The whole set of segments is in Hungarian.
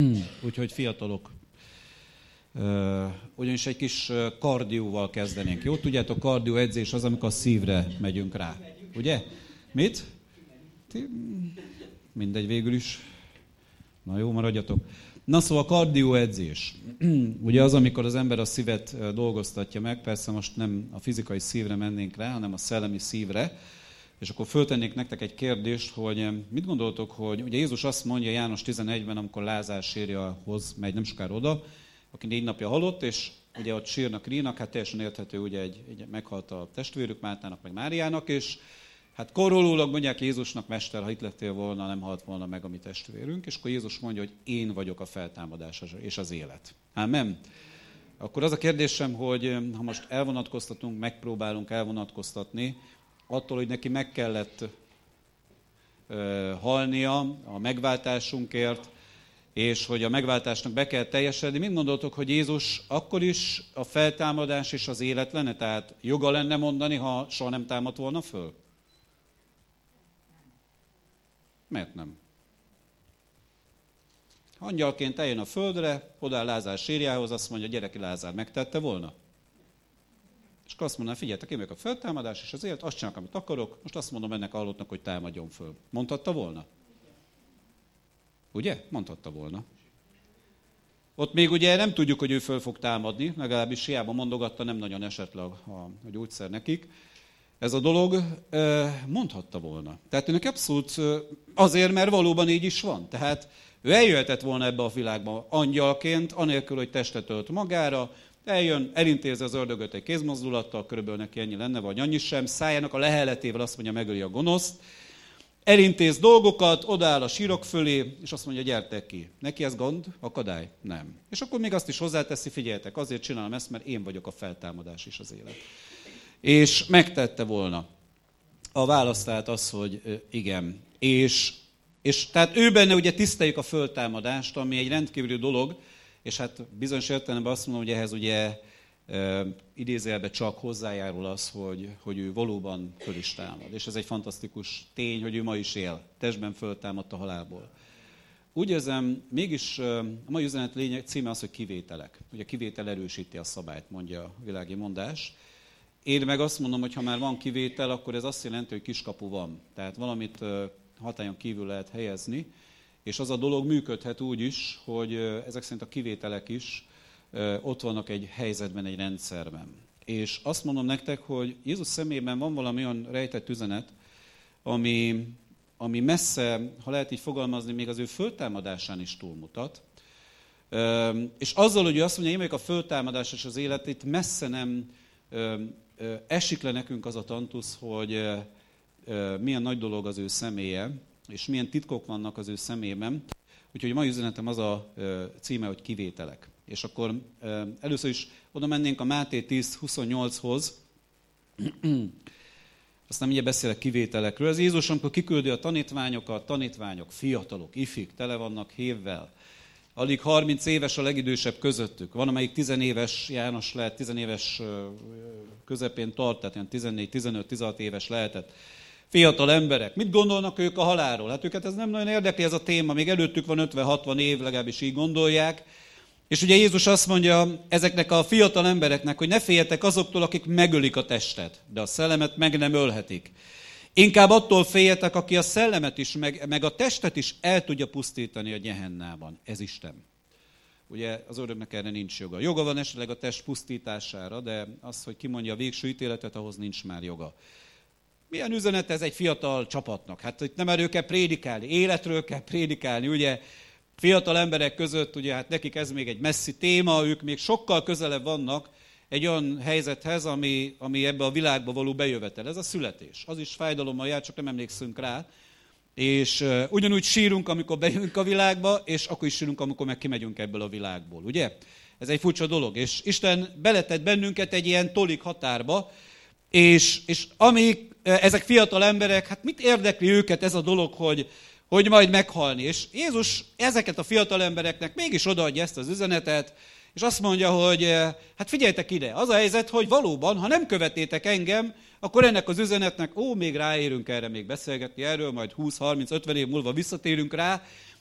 Úgyhogy fiatalok, ugyanis egy kis kardióval kezdenénk. Jó, tudjátok, kardióedzés az, amikor a szívre megyünk rá. Ugye? Mit? Mindegy végül is. Na jó, maradjatok. Na szóval a kardióedzés. Ugye az, amikor az ember a szívet dolgoztatja meg, persze most nem a fizikai szívre mennénk rá, hanem a szellemi szívre. És akkor föltennék nektek egy kérdést, hogy mit gondoltok, hogy ugye Jézus azt mondja János 11-ben, amikor Lázár sírjahoz megy nem sokára oda, aki 4 napja halott, és ugye ott sírnak, rínak, hát teljesen érthető, ugye egy meghalt a testvérük, Mártának, meg Máriának, és hát korrólólag mondják Jézusnak, Mester, ha itt lettél volna, nem halt volna meg a mi testvérünk, és akkor Jézus mondja, hogy én vagyok a feltámadás és az élet. Ámen. Akkor az a kérdésem, hogy ha most elvonatkoztatunk, megpróbálunk elvonatkoztatni, attól, hogy neki meg kellett halnia a megváltásunkért, és hogy a megváltásnak be kell teljesedni. Mit gondoltok, hogy Jézus akkor is a feltámadás és az élet lenne? Tehát joga lenne mondani, ha soha nem támadt volna föl? Miért nem? Angyalként eljön a földre, odáll Lázár sírjához, azt mondja, gyere ki Lázár, megtette volna? És akkor azt mondaná, figyeljetek, én vagyok a feltámadás és az élet, azt csinálok, amit akarok, most azt mondom ennek a halottnak, hogy támadjon föl. Mondhatta volna? Ugye? Mondhatta volna. Ott még ugye nem tudjuk, hogy ő föl fog támadni, legalábbis hiába mondogatta, nem nagyon esett le a gyógyszer nekik. Ez a dolog mondhatta volna. Tehát őnek abszolút azért, mert valóban így is van. Tehát ő eljöhetett volna ebbe a világba angyalként, anélkül, hogy testet ölt magára, eljön, elintézi az ördögöt egy kézmozdulattal, körülbelül neki ennyi lenne, vagy annyi sem, szájának a leheletével azt mondja, megöli a gonoszt, elintéz dolgokat, odaáll a sírok fölé, és azt mondja, gyertek ki. Neki ez gond? Akadály? Nem. És akkor még azt is hozzáteszi, figyeljetek, azért csinálom ezt, mert én vagyok a feltámadás és az élet. És megtette volna. A válasz tehát az, hogy igen. És tehát ő benne ugye tiszteljük a föltámadást, ami egy rendkívüli dolog, és hát bizonyos értelemben azt mondom, hogy ehhez ugye idézőjelben csak hozzájárul az, hogy ő valóban föl is támad. És ez egy fantasztikus tény, hogy ő ma is él. Testben föltámadt a halálból. Úgy érzem, mégis a mai üzenet lényeg címe az, hogy kivételek. Ugye a kivétel erősíti a szabályt, mondja a világi mondás. Én meg azt mondom, hogy ha már van kivétel, akkor ez azt jelenti, hogy kiskapu van. Tehát valamit hatályon kívül lehet helyezni, és az a dolog működhet úgy is, hogy ezek szerint a kivételek is ott vannak egy helyzetben, egy rendszerben. És azt mondom nektek, hogy Jézus szemében van valami olyan rejtett üzenet, ami messze, ha lehet így fogalmazni, még az ő föltámadásán is túlmutat. És azzal, hogy ő azt mondja, én vagyok a föltámadás és az élet, itt messze nem esik le nekünk az a tantusz, hogy milyen nagy dolog az ő személye, és milyen titkok vannak az ő szemében. Úgyhogy a mai üzenetem az a címe, hogy kivételek. És akkor először is oda mennénk a Máté 10:28-hoz. Aztán mindjárt beszélek kivételekről. Ez Jézus, amikor kiküldi a tanítványok, fiatalok, ifik, tele vannak hévvel. Alig 30 éves a legidősebb közöttük. Van, amelyik 10 éves, János lehet 10 éves közepén tart, tehát ilyen 14, 15, 16 éves lehetett. Fiatal emberek. Mit gondolnak ők a halálról? Hát őket ez nem nagyon érdekli ez a téma, még előttük van 50-60 év, legalábbis így gondolják. És ugye Jézus azt mondja ezeknek a fiatal embereknek, hogy ne féljetek azoktól, akik megölik a testet, de a szellemet meg nem ölhetik. Inkább attól féljetek, aki a szellemet is, meg a testet is el tudja pusztítani a gyehennában. Ez Isten. Ugye az ördögnek erre nincs joga. Joga van esetleg a test pusztítására, de az, hogy kimondja a végső ítéletet, ahhoz nincs már joga. Milyen üzenet ez egy fiatal csapatnak? Hát itt nem erről kell prédikálni, életről kell prédikálni, ugye? Fiatal emberek között, ugye hát nekik ez még egy messzi téma, ők még sokkal közelebb vannak egy olyan helyzethez, ami ebbe a világba való bejövetel. Ez a születés. Az is fájdalommal jár, csak nem emlékszünk rá. És ugyanúgy sírunk, amikor bejövünk a világba, és akkor is sírunk, amikor meg kimegyünk ebből a világból, ugye? Ez egy furcsa dolog. És Isten beletett bennünket egy ilyen tolik határba, és amíg ezek fiatal emberek, hát mit érdekli őket ez a dolog, hogy majd meghalni. És Jézus ezeket a fiatal embereknek mégis odaadja ezt az üzenetet, és azt mondja, hogy hát figyeljetek ide, az a helyzet, hogy valóban, ha nem követétek engem, akkor ennek az üzenetnek, még ráérünk erre még beszélgetni erről, majd 20-30-50 év múlva visszatérünk rá,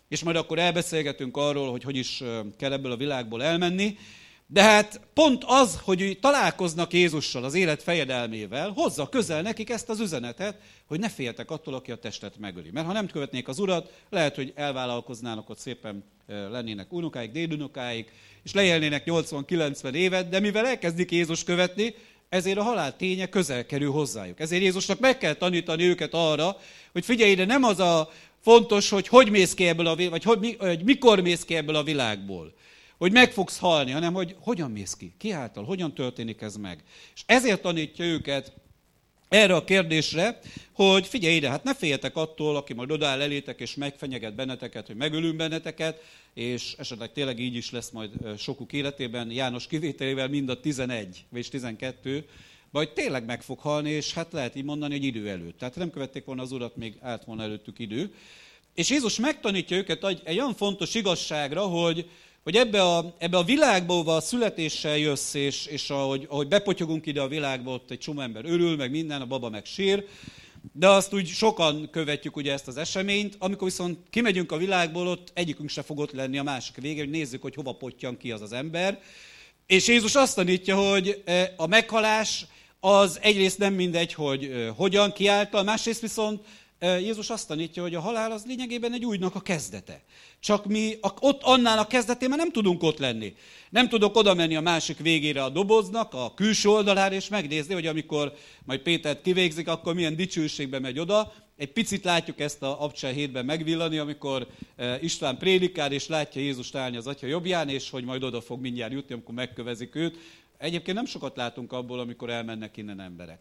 és majd akkor elbeszélgetünk arról, hogy is kell ebből a világból elmenni. De hát pont az, hogy találkoznak Jézussal, az élet fejedelmével, hozza közel nekik ezt az üzenetet, hogy ne féljetek attól, aki a testet megöli. Mert ha nem követnék az Urat, lehet, hogy elvállalkoznának ott szépen, lennének unokáik, dédunokáik, és leélnének 80-90 évet, de mivel elkezdik Jézus követni, ezért a halál ténye közel kerül hozzájuk. Ezért Jézusnak meg kell tanítani őket arra, hogy figyelj ide, nem az a fontos, hogy mész ki ebből vagy mikor mész ki ebből a világból, hogy meg fogsz halni, hanem hogy hogyan mész ki, ki által, hogyan történik ez meg. És ezért tanítja őket erre a kérdésre, hogy figyelj ide, hát ne féljetek attól, aki majd odaáll elétek és megfenyeget benneteket, hogy megölünk benneteket, és esetleg tényleg így is lesz majd sokuk életében, János kivételével mind a 11 vagy 12, vagy tényleg meg fog halni, és hát lehet így mondani, hogy idő előtt. Tehát nem követték volna az Urat, még állt volna előttük idő. És Jézus megtanítja őket egy olyan fontos igazságra, hogy ebbe a világba, ahova a születéssel jössz, és ahogy bepotyogunk ide a világba, ott egy csomó ember örül, meg minden, a baba meg sír, de azt úgy sokan követjük ugye ezt az eseményt, amikor viszont kimegyünk a világból, ott egyikünk se fog ott lenni a másik végén, hogy nézzük, hogy hova pottyan ki az ember. És Jézus azt tanítja, hogy a meghalás az egyrészt nem mindegy, hogy hogyan, ki által, másrészt viszont Jézus azt tanítja, hogy a halál az lényegében egy újnak a kezdete. Csak mi ott annál a kezdetén már nem tudunk ott lenni. Nem tudok oda menni a másik végére a doboznak, a külső oldalára, és megnézni, hogy amikor majd Pétert kivégzik, akkor milyen dicsőségbe megy oda. Egy picit látjuk ezt a Abcsel hétben megvillani, amikor István prédikál, és látja Jézust állni az Atya jobbján, és hogy majd oda fog mindjárt jutni, amikor megkövezik őt. Egyébként nem sokat látunk abból, amikor elmennek innen emberek.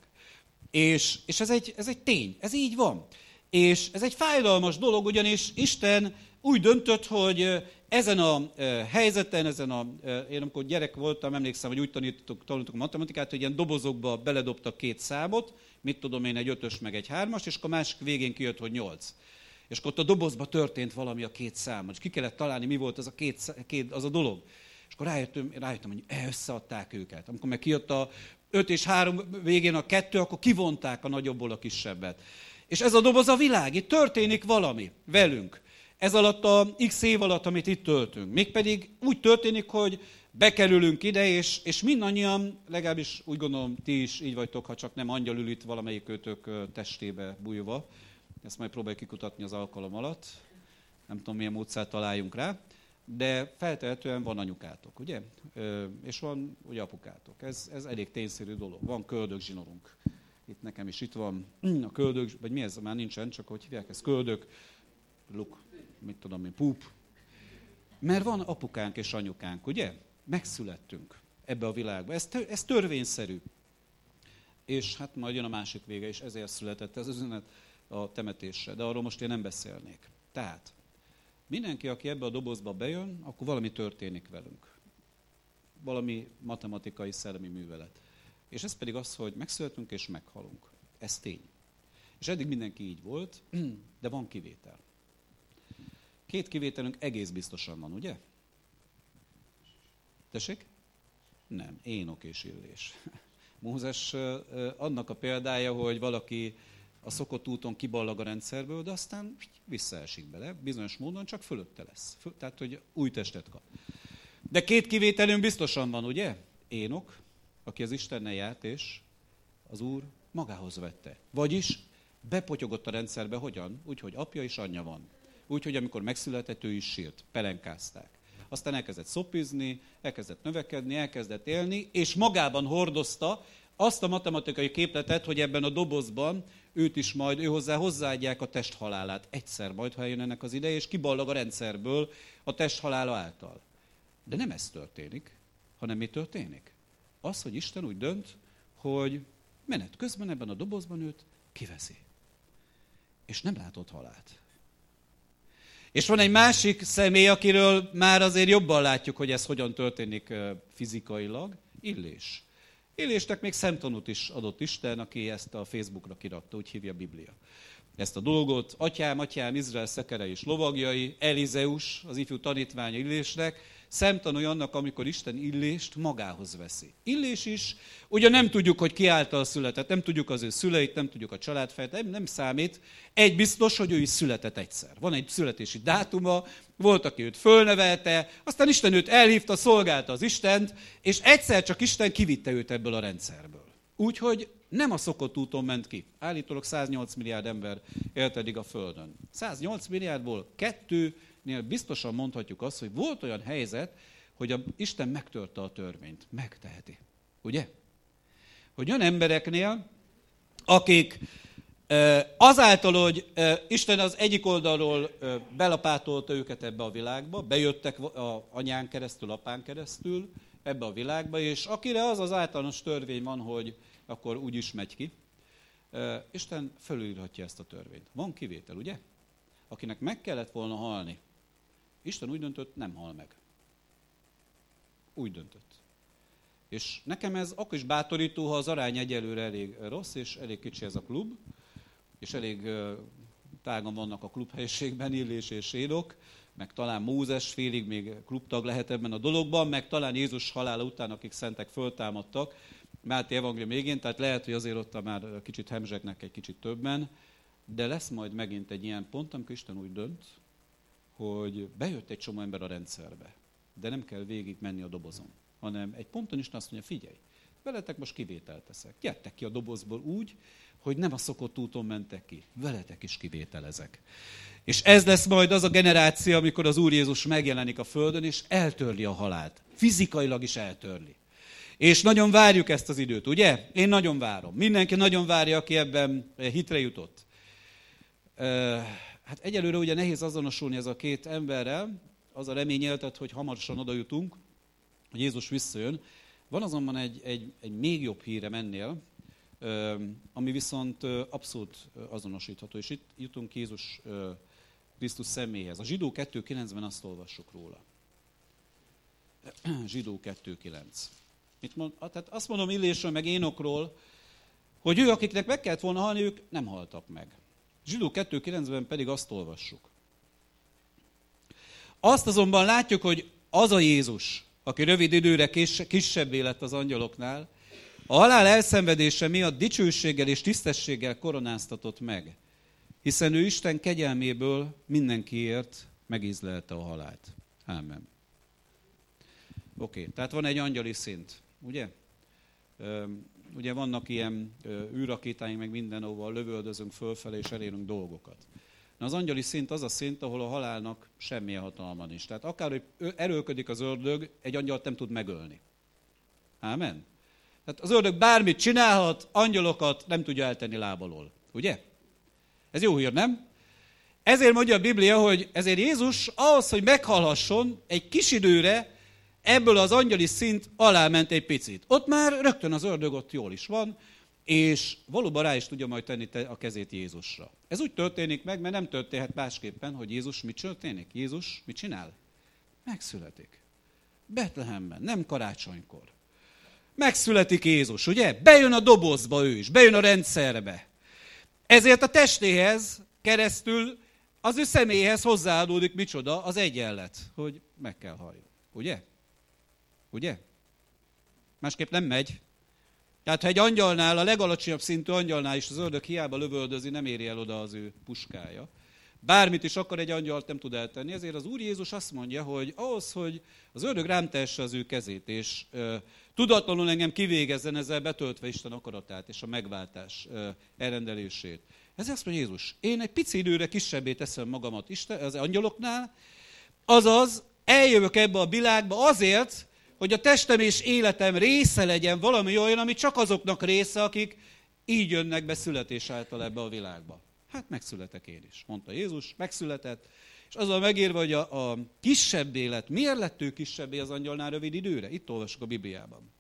És ez egy tény, ez így van. És ez egy fájdalmas dolog, ugyanis Isten úgy döntött, hogy ezen a helyzeten, én amikor gyerek voltam, emlékszem, hogy úgy tanultuk a matematikát, hogy ilyen dobozokba beledobtak 2 számot, mit tudom én, egy 5-ös meg egy 3-as, és akkor a másik végén kijött, hogy 8. És akkor ott a dobozba történt valami a 2 számon, és ki kellett találni, mi volt az az a dolog. És akkor rájöttem, hogy összeadták őket. Amikor meg kijött a 5 és 3 végén a 2, akkor kivonták a nagyobbból a kisebbet. És ez a doboz a világ, itt történik valami velünk. Ez alatt a x év alatt, amit itt töltünk. Mégpedig úgy történik, hogy bekerülünk ide, és mindannyian, legalábbis úgy gondolom, ti is így vagytok, ha csak nem angyal ül itt valamelyik őtök testébe bújva. Ezt majd próbáljuk kikutatni az alkalom alatt. Nem tudom, milyen módszert találjunk rá. De feltehetően van anyukátok, ugye? És van ugye apukátok. Ez elég tényszerű dolog. Van köldögzsinorunk. Itt nekem is itt van a köldög, vagy mi ez? Már nincsen, csak hogy hívják ezt? Köldög, luk, mit tudom én, púp. Mert van apukánk és anyukánk, ugye? Megszülettünk ebbe a világba. Ez törvényszerű. És hát majd jön a másik vége, és ezért született ez az üzenet a temetésre. De arról most én nem beszélnék. Tehát mindenki, aki ebbe a dobozba bejön, akkor valami történik velünk. Valami matematikai, szellemi művelet. És ez pedig az, hogy megszületünk és meghalunk. Ez tény. És eddig mindenki így volt, de van kivétel. 2 kivételünk egész biztosan van, ugye? Tessék? Nem, Énok és Illés. Mózes annak a példája, hogy valaki a szokott úton kiballag a rendszerből, de aztán visszaesik bele, bizonyos módon csak fölötte lesz. Tehát, hogy új testet kap. De 2 kivételünk biztosan van, ugye? Énok, aki az Istennel járt, és az Úr magához vette. Vagyis bepotyogott a rendszerbe, hogyan? Úgy, hogy apja és anyja van. Úgy, hogy amikor megszületett, ő is sírt, pelenkázták. Aztán elkezdett szopizni, elkezdett növekedni, elkezdett élni, és magában hordozta azt a matematikai képletet, hogy ebben a dobozban őt is majd, hozzáadják a testhalálát. Egyszer majd, ha eljön ennek az ideje, és kiballag a rendszerből a testhalála által. De nem ez történik, hanem mi történik? Az, hogy Isten úgy dönt, hogy menet közben ebben a dobozban őt kiveszi. És nem látott halált. És van egy másik személy, akiről már azért jobban látjuk, hogy ez hogyan történik fizikailag, Illés. Illésnek még szemtanút is adott Isten, aki ezt a Facebookra kirakta, úgy hívja a Biblia. Ezt a dolgot, atyám, Izrael szekere és lovagjai, Elizeus, az ifjú tanítványa Illésnek, szemtanúi annak, amikor Isten Illést magához veszi. Illés is, ugye nem tudjuk, hogy ki által született, nem tudjuk az ő szüleit, nem tudjuk a családfejt, nem számít. Egy biztos, hogy ő is született egyszer. Van egy születési dátuma, volt, aki őt fölnevelte, aztán Isten őt elhívta, szolgálta az Istent, és egyszer csak Isten kivitte őt ebből a rendszerből. Úgyhogy nem a szokott úton ment ki. Állítólag 108 milliárd ember élt eddig a Földön. 108 milliárdból 2-nél biztosan mondhatjuk azt, hogy volt olyan helyzet, hogy Isten megtörte a törvényt. Megteheti. Ugye? Hogy olyan embereknél, akik azáltal, hogy Isten az egyik oldalról belapátolta őket ebbe a világba, bejöttek anyán keresztül, apán keresztül ebbe a világba, és akire az általános törvény van, hogy akkor úgy is megy ki, Isten felülírhatja ezt a törvényt. Van kivétel, ugye? Akinek meg kellett volna halni, Isten úgy döntött, nem hal meg. Úgy döntött. És nekem ez akkor is bátorító, ha az arány egyelőre elég rossz, és elég kicsi ez a klub, és elég tágan vannak a klubhelyiségben Illés és Énok, meg talán Mózes félig még klubtag lehet ebben a dologban, meg talán Jézus halála után, akik szentek föltámadtak, Máté evangélium végén, tehát lehet, hogy azért ott már kicsit hemzsegnek egy kicsit többen, de lesz majd megint egy ilyen pont, amikor Isten úgy dönt, hogy bejött egy csomó ember a rendszerbe, de nem kell végig menni a dobozon, hanem egy ponton Isten azt mondja, figyelj, veletek most kivételt teszek. Gyertek ki a dobozból úgy, hogy nem a szokott úton mentek ki. Veletek is kivételezek. És ez lesz majd az a generáció, amikor az Úr Jézus megjelenik a Földön, és eltörli a halált. Fizikailag is eltörli. És nagyon várjuk ezt az időt, ugye? Én nagyon várom. Mindenki nagyon várja, aki ebben hitre jutott. Hát egyelőre ugye nehéz azonosulni ez a két emberrel, az a remény éltet, hogy hamarosan oda jutunk, hogy Jézus visszajön. Van azonban egy még jobb hírem ennél, ami viszont abszolút azonosítható, és itt jutunk Jézus Krisztus személyhez. A Zsidó 2.9-ben azt olvassuk róla. Zsidó 2.9. Tehát azt mondom Illésről, meg Énokról, hogy ő, akiknek meg kellett volna halni, ők nem haltak meg. Zsidó 2.9-ben pedig azt olvassuk. Azt azonban látjuk, hogy az a Jézus, aki rövid időre kisebbé lett az angyaloknál, a halál elszenvedése miatt dicsőséggel és tisztességgel koronáztatott meg, hiszen ő Isten kegyelméből mindenkiért megízlelte a halált. Ámen. Oké, tehát van egy angyali szint, ugye? Ugye vannak ilyen űrrakétáink, meg mindenhova lövöldözünk fölfelé, és elérünk dolgokat. Na az angyali szint az a szint, ahol a halálnak semmilyen hatalma nincs. Tehát akár, hogy erőlködik az ördög, egy angyalt nem tud megölni. Ámen? Tehát az ördög bármit csinálhat, angyalokat nem tudja eltenni lábalól. Ugye? Ez jó hír, nem? Ezért mondja a Biblia, hogy ezért Jézus ahhoz, hogy meghalhasson, egy kis időre ebből az angyali szint alá ment egy picit. Ott már rögtön az ördög ott jól is van, és valóban rá is tudja majd tenni a kezét Jézusra. Ez úgy történik meg, mert nem történhet másképpen, hogy Jézus mit történik? Jézus mit csinál? Megszületik. Betlehemben, nem karácsonykor. Megszületik Jézus, ugye? Bejön a dobozba ő is, bejön a rendszerbe. Ezért a testéhez keresztül az ő személyhez hozzáadódik micsoda? Az egyenlet, hogy meg kell halljon. Ugye? Ugye? Másképp nem megy. Tehát ha egy angyalnál, a legalacsonyabb szintű angyalnál is az ördög hiába lövöldözi, nem éri el oda az ő puskája. Bármit is akar, egy angyalt nem tud eltenni. Ezért az Úr Jézus azt mondja, hogy ahhoz, hogy az ördög rám tehesse az ő kezét, és tudatlanul engem kivégezzen, ezzel betöltve Isten akaratát és a megváltás elrendelését. Ez azt mondja Jézus, én egy pici időre kisebbé teszem magamat Isten, az angyaloknál, azaz eljövök ebbe a világba azért, hogy a testem és életem része legyen valami olyan, ami csak azoknak része, akik így jönnek be születés által ebbe a világba. Hát megszületek én is, mondta Jézus, megszületett, és azzal megírva, hogy a kisebb élet, miért lett ő kisebbé az angyalnál rövid időre? Itt olvasok a Bibliában.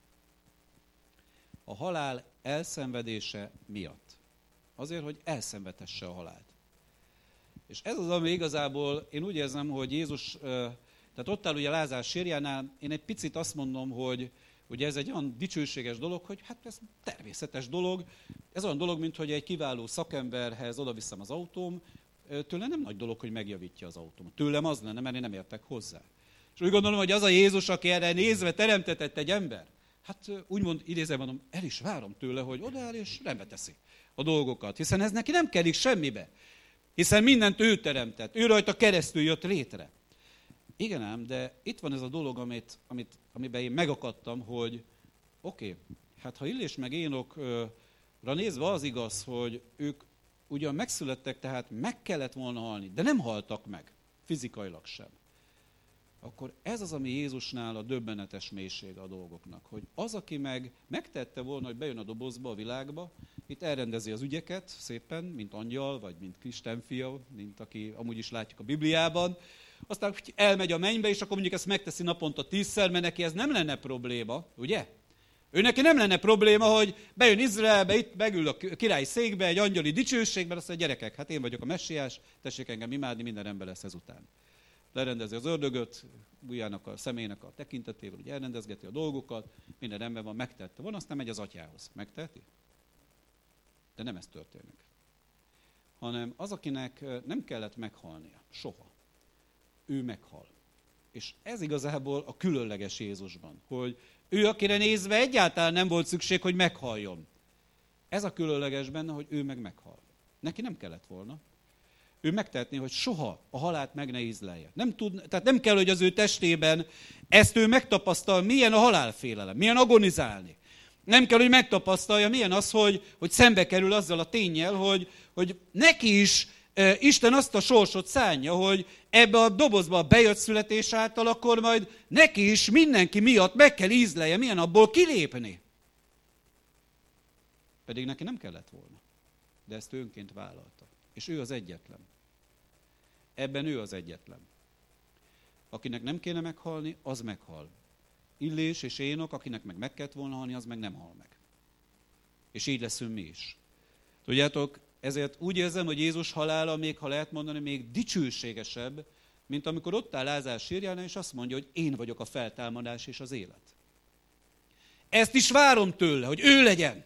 A halál elszenvedése miatt. Azért, hogy elszenvedhesse a halált. És ez az, ami igazából, én úgy érzem, hogy Jézus, tehát ott áll ugye Lázár sírjánál, én egy picit azt mondom, hogy ugye ez egy olyan dicsőséges dolog, hogy hát ez természetes dolog. Ez olyan dolog, mint hogy egy kiváló szakemberhez oda viszem az autóm, tőle nem nagy dolog, hogy megjavítja az autóm. Tőlem az lenne, mert én nem értek hozzá. És úgy gondolom, hogy az a Jézus, aki erre nézve teremtetett egy ember, hát úgymond idézem mondom, el is várom tőle, hogy odaáll és rendbe teszi a dolgokat. Hiszen ez neki nem kelik semmibe. Hiszen mindent ő teremtett. Ő rajta keresztül jött létre. Igen ám, de itt van ez a dolog, amiben én megakadtam, hogy oké, hát ha Illés meg Énokra nézve az igaz, hogy ők ugyan megszülettek, tehát meg kellett volna halni, de nem haltak meg, fizikailag sem. Akkor ez az, ami Jézusnál a döbbenetes mélysége a dolgoknak, hogy az, aki megtette volna, hogy bejön a dobozba, a világba, itt elrendezi az ügyeket szépen, mint angyal, vagy mint Isten fia, mint aki amúgy is látjuk a Bibliában, aztán elmegy a mennybe, és akkor mondjuk ezt megteszi naponta 10-szer, mert neki ez nem lenne probléma, ugye? Ő neki nem lenne probléma, hogy bejön Izraelbe, itt megül a királyi székbe, egy angyali dicsőségben, azt mondja, gyerekek, hát én vagyok a messiás, tessék engem imádni, minden ember lesz ezután. Lerendezi az ördögöt, Bújának a személynek a tekintetével, ugye elrendezgeti a dolgokat, minden rendben van, megtette. Van, aztán megy az atyához. Megteheti? De nem ez történik. Hanem az, akinek nem kellett meghalnia. Soha. Ő meghal. És ez igazából a különleges Jézusban, hogy ő, akire nézve egyáltalán nem volt szükség, hogy meghaljon. Ez a különleges benne, hogy ő meg meghal. Neki nem kellett volna. Ő megtehetné, hogy soha a halált meg ne ízlelje. Tehát nem kell, hogy az ő testében ezt ő megtapasztal, milyen a halálfélelem, milyen agonizálni. Nem kell, hogy megtapasztalja, milyen az, hogy szembe kerül azzal a ténnyel, hogy neki is Isten azt a sorsot szánja, hogy ebbe a dobozba bejött születés által, akkor majd neki is mindenki miatt meg kell ízlelje, milyen abból kilépni. Pedig neki nem kellett volna. De ezt önként vállalta. És ő az egyetlen. Ebben ő az egyetlen. Akinek nem kéne meghalni, az meghal. Illés és Énok, akinek meg kellett volna halni, az meg nem hal meg. És így leszünk mi is. Tudjátok, ezért úgy érzem, hogy Jézus halála, még ha lehet mondani, még dicsőségesebb, mint amikor ott áll Lázár sírjánál, és azt mondja, hogy én vagyok a feltámadás és az élet. Ezt is várom tőle, hogy ő legyen.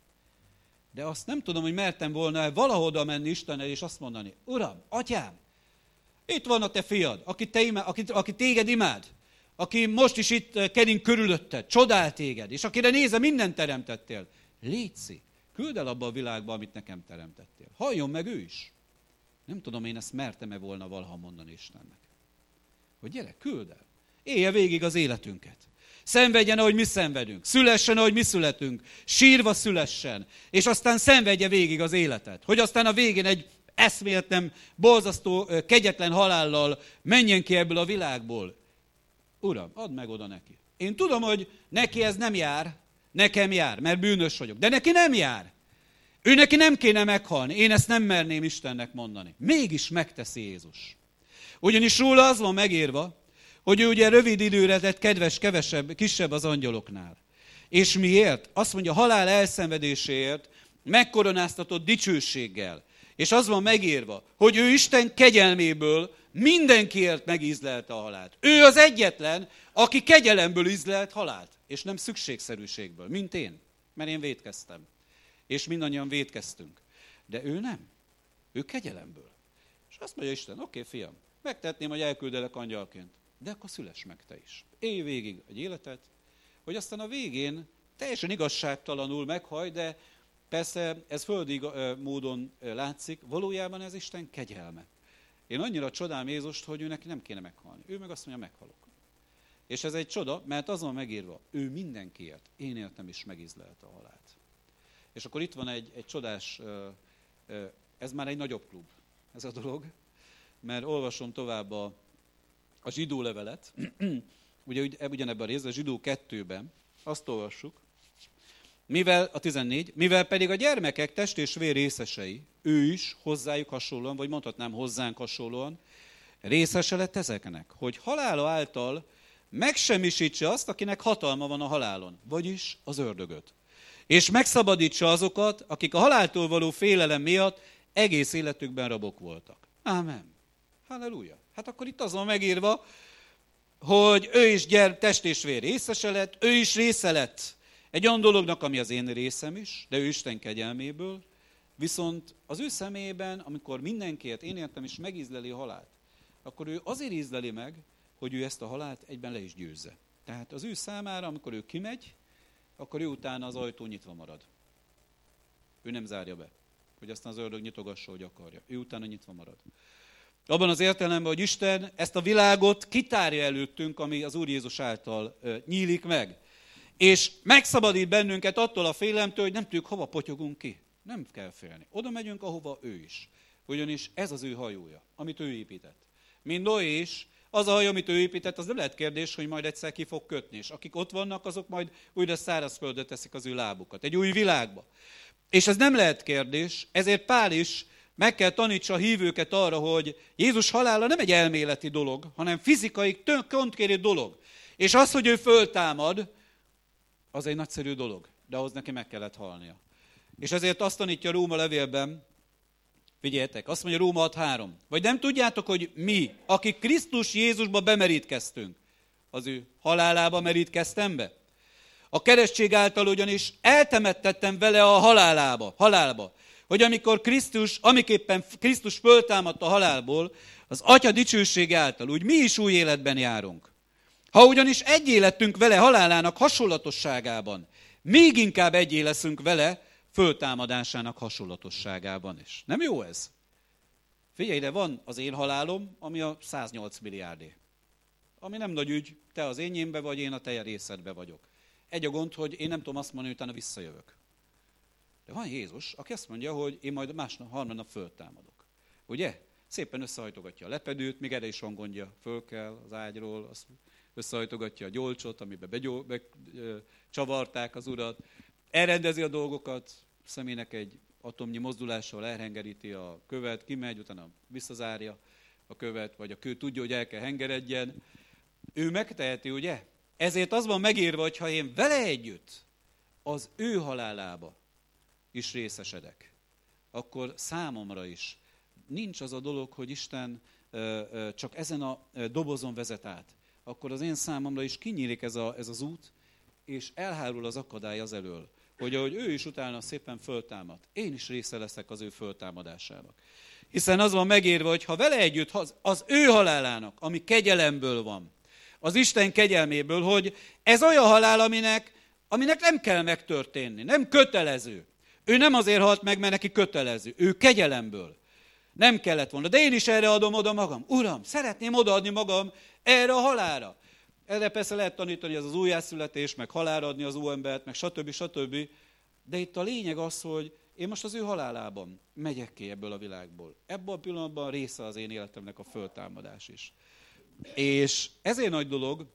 De azt nem tudom, hogy mertem volna valahoda menni Istennel, és azt mondani, Uram, Atyám, itt van a te fiad, aki téged imád, aki most is itt kering körülötted, csodál téged, és akire nézve mindent teremtettél. Létszi, küld el abba a világba, amit nekem teremtettél. Halljon meg ő is. Nem tudom, én ezt mertem-e volna valaha mondani Istennek. Hogy gyere, küld el. Élje végig az életünket. Szenvedjen, ahogy mi szenvedünk. Szülessen, ahogy mi születünk. Sírva szülessen. És aztán szenvedje végig az életet. Hogy aztán a végén egy eszméletlen, borzasztó, kegyetlen halállal menjen ki ebből a világból. Uram, add meg oda neki. Én tudom, hogy neki ez nem jár, nekem jár, mert bűnös vagyok. De neki nem jár. Ő neki nem kéne meghalni. Én ezt nem merném Istennek mondani. Mégis megteszi Jézus. Ugyanis róla az van megírva, hogy ő ugye rövid időre lett kedves, kisebb az angyaloknál. És miért? Azt mondja, halál elszenvedéséért megkoronáztatott dicsőséggel. És az van megírva, hogy ő Isten kegyelméből mindenkiért megízlelte a halált. Ő az egyetlen, aki kegyelemből ízlelt halált, és nem szükségszerűségből, mint én, mert én vétkeztem. És mindannyian vétkeztünk. De ő nem. Ő kegyelemből. És azt mondja Isten, oké, fiam, megtehetném, hogy elküldelek angyalként. De akkor szüless meg te is. Élj végig egy életet, hogy aztán a végén teljesen igazságtalanul meghaj, de persze ez földi módon látszik, valójában ez Isten kegyelme. Én annyira csodálom Jézust, hogy ő neki nem kéne meghalni. Ő meg azt mondja, meghalok. És ez egy csoda, mert az van megírva, ő mindenkiért, én értem is megízlelte a halált. És akkor itt van egy csodás, ez már egy nagyobb klub, ez a dolog, mert olvasom tovább a zsidó levelet, ugye ugyanebben a részben, a zsidó 2-ben, azt olvassuk, a 14, mivel pedig a gyermekek test és vér részesei, ő is hozzájuk hasonlóan, vagy mondhatnám hozzánk hasonlóan, részese lett ezeknek, hogy halála által megsemmisítse azt, akinek hatalma van a halálon, vagyis az ördögöt. És megszabadítsa azokat, akik a haláltól való félelem miatt egész életükben rabok voltak. Ámen. Halleluja. Hát akkor itt az van megírva, hogy ő is test és vér részese lett, ő is része lett egy olyan dolognak, ami az én részem is, de ő Isten kegyelméből, viszont az ő személyében, amikor mindenkiért, én értem is megízleli a halált, akkor ő azért ízleli meg, hogy ő ezt a halált egyben le is győzze. Tehát az ő számára, amikor ő kimegy, akkor ő utána az ajtó nyitva marad. Ő nem zárja be, hogy aztán az ördög nyitogassa, hogy akarja. Ő utána nyitva marad. Abban az értelemben, hogy Isten ezt a világot kitárja előttünk, ami az Úr Jézus által nyílik meg. És megszabadít bennünket attól a félelemtől, hogy nem tudjuk, hova potyogunk ki. Nem kell félni. Oda megyünk, ahova ő is. Ugyanis ez az ő hajója, amit ő épített. Mint Noé is, az a hajó, amit ő épített, az nem lehet kérdés, hogy majd egyszer ki fog kötni. És akik ott vannak, azok majd újra szárazföldre teszik az ő lábukat. Egy új világba. És ez nem lehet kérdés, ezért Pál is meg kell tanítsa a hívőket arra, hogy Jézus halála nem egy elméleti dolog, hanem fizikai, konkrét dolog. És az, hogy ő föltámad, az egy nagyszerű dolog, de ahhoz neki meg kellett halnia. És ezért azt tanítja Róma levélben, figyeljetek, azt mondja Róma 6.3, vagy nem tudjátok, hogy mi, akik Krisztus Jézusba bemerítkeztünk, az ő halálába merítkeztem be? A keresztség által ugyanis eltemettettem vele a halálba, hogy amiképpen Krisztus föltámadt a halálból, az Atya dicsősége által, úgy mi is új életben járunk. Ha ugyanis egyé lettünk vele halálának hasonlatosságában, még inkább egyé leszünk vele föltámadásának hasonlatosságában is. Nem jó ez? Figyelj, de van az én halálom, ami a 108 milliárdé. Ami nem nagy ügy, te az enyémbe vagy, én a te részedbe vagyok. Egy a gond, hogy én nem tudom azt mondani, hogy utána visszajövök. De van Jézus, aki azt mondja, hogy én majd harmadnap föltámadok. Ugye? Szépen összehajtogatja a lepedőt, még erre is van gondja. Föl kell az ágyról, azt összehajtogatja a gyolcsot, amiben csavarták az urat. Elrendezi a dolgokat, személynek egy atomnyi mozdulással elhengeríti a követ, kimegy, utána visszazárja a követ, vagy a kő tudja, hogy el kell hengeredjen. Ő megteheti, ugye? Ezért az van megírva, hogy ha én vele együtt az ő halálába is részesedek, akkor számomra is nincs az a dolog, hogy Isten csak ezen a dobozon vezet át. Akkor az én számomra is kinyílik ez az út, és elhárul az akadály az elől, hogy ahogy ő is utána szépen föltámad, én is része leszek az ő föltámadásának. Hiszen az van megírva, hogy ha vele együtt az ő halálának, ami kegyelemből van, az Isten kegyelméből, hogy ez olyan halál, aminek nem kell megtörténni, nem kötelező. Ő nem azért halt meg, mert neki kötelező. Ő kegyelemből. Nem kellett volna. De én is erre adom oda magam. Uram, szeretném odaadni magam erre a halálra. Erre persze lehet tanítani, ez az újjászületés, meg halálra adni az óembert, meg stb. De itt a lényeg az, hogy én most az ő halálában megyek ki ebből a világból. Ebből a pillanatban része az én életemnek a föltámadás is. És ezért nagy dolog,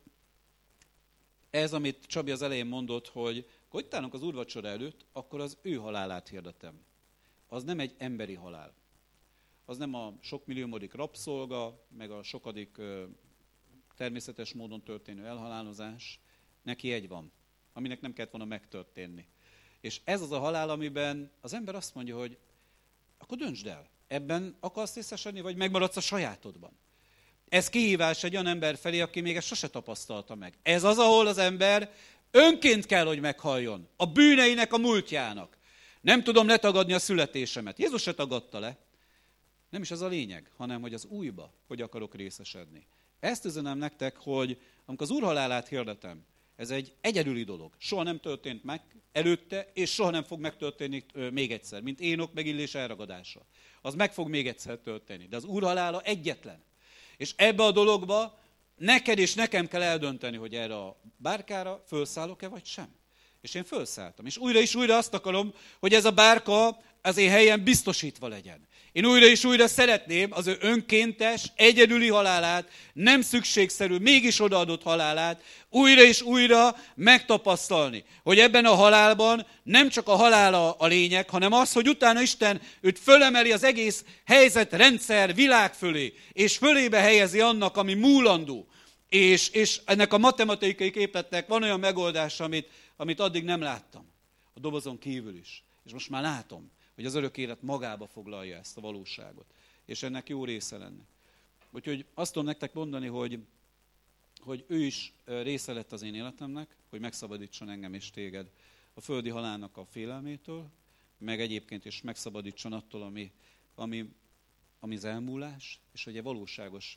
ez, amit Csabi az elején mondott, hogy ha itt állunk az úrvacsora előtt, akkor az ő halálát hirdetem. Az nem egy emberi halál. Az nem a sok milliómodik rabszolga, meg a sokadik természetes módon történő elhalálozás. Neki egy van, aminek nem kellett volna megtörténni. És ez az a halál, amiben az ember azt mondja, hogy akkor döntsd el. Ebben akarsz részesedni, vagy megmaradsz a sajátodban. Ez kihívás egy olyan ember felé, aki még ezt sose tapasztalta meg. Ez az, ahol az ember önként kell, hogy meghalljon. A bűneinek, a múltjának. Nem tudom letagadni a születésemet. Jézus se tagadta le. Nem is ez a lényeg, hanem hogy az újba hogy akarok részesedni. Ezt üzenem nektek, hogy amikor az Úr halálát hirdetem, ez egy egyedüli dolog. Soha nem történt meg előtte, és soha nem fog megtörténni még egyszer, mint Énok megillés elragadása. Az meg fog még egyszer történni. De az Úr halála egyetlen. És ebbe a dologba neked és nekem kell eldönteni, hogy erre a bárkára fölszállok-e vagy sem. És én fölszálltam. És újra azt akarom, hogy ez a bárka az én helyen biztosítva legyen. Én újra és újra szeretném az ő önkéntes, egyedüli halálát, nem szükségszerű, mégis odaadott halálát újra és újra megtapasztalni. Hogy ebben a halálban nem csak a halál a lényeg, hanem az, hogy utána Isten őt fölemeli az egész helyzetrendszer világ fölé, és fölébe helyezi annak, ami múlandó. És ennek a matematikai képletnek van olyan megoldás, amit addig nem láttam. A dobozon kívül is. És most már látom, hogy az örök élet magába foglalja ezt a valóságot. És ennek jó része lenne. Úgyhogy azt tudom nektek mondani, hogy ő is része lett az én életemnek, hogy megszabadítson engem és téged a földi halálnak a félelmétől, meg egyébként is megszabadítson attól, ami az elmúlás, és hogy egy valóságos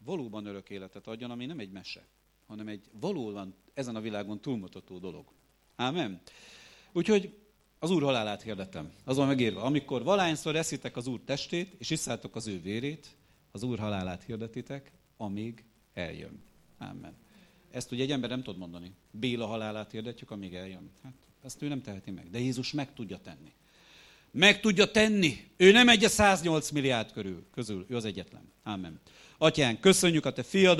valóban örök életet adjon, ami nem egy mese, hanem egy valóban ezen a világon túlmutató dolog. Ámen. Úgyhogy az Úr halálát hirdetem. Az van megírva, amikor valahányszor eszitek az Úr testét, és isszátok az ő vérét, az Úr halálát hirdetitek, amíg eljön. Ámen. Ezt ugye egy ember nem tud mondani. Béla halálát hirdetjük, amíg eljön. Hát ezt ő nem teheti meg. De Jézus meg tudja tenni. Meg tudja tenni. Ő nem egy a 108 milliárd közül. Ő az egyetlen. Ámen. Atyánk, köszönjük a te fiad,